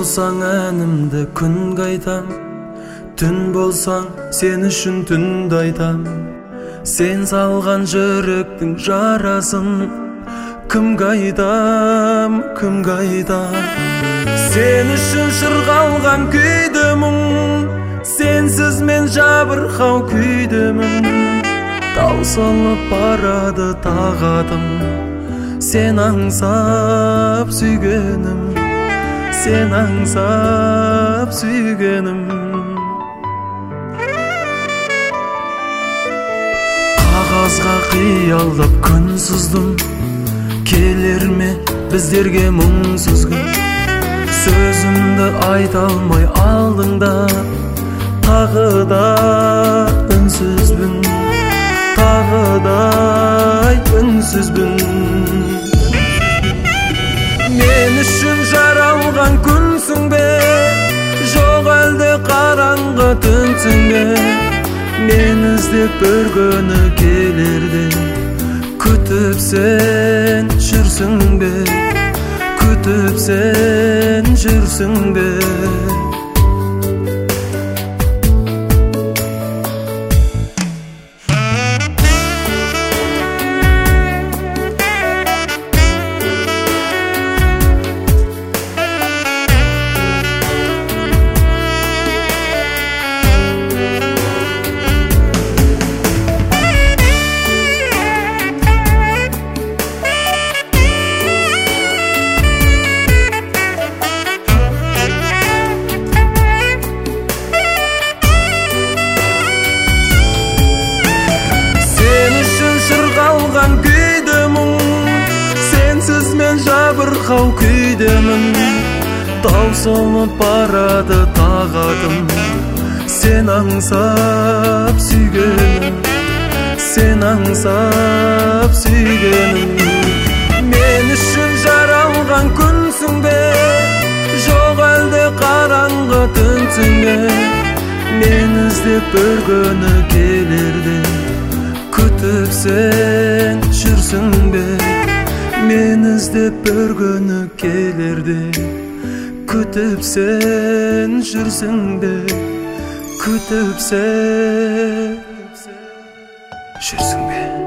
болсаң әнімді күнге айтам, түн болсаң сен үшін түнді айтам. Сен салған жүректің жарасын кімге айтам, кімге айтам. Сен үшін шырғалған күйдімін, сенсіз мен жабырқау күйдімін. Таусылып барады тағатым, сен аңсап сүйгенім, сен аңсап сүйгенім. Қағазға қиялдап күн сыздым, келер ме біздерге мұңсыз күн. Сөзімді айта алмай алдыңда, тағы да үнсізбін, тағы да үнсізбін. Мен үшін жаралған күнсің бе, жоқ әлде қараңғы түнсің бе? Мен іздеп бір күні келерде, күтіп сен жүрсің бе, күтіп сен жүрсің бе? Сенсіз мен жабырқау күйдемін, таусылып барады тағатым. Сен аңсап сүйгенім, сен аңсап сүйгенім. Мен үшін жаралған күнсің бе, жоқ әлде қараңғы түнсің бе? Мен іздеп бір күні келерде, күтіп сен жүрсің бе? Мен іздеп бір күні келерде, күтіп сен жүрсің бе? Күтіп сен жүрсің бе?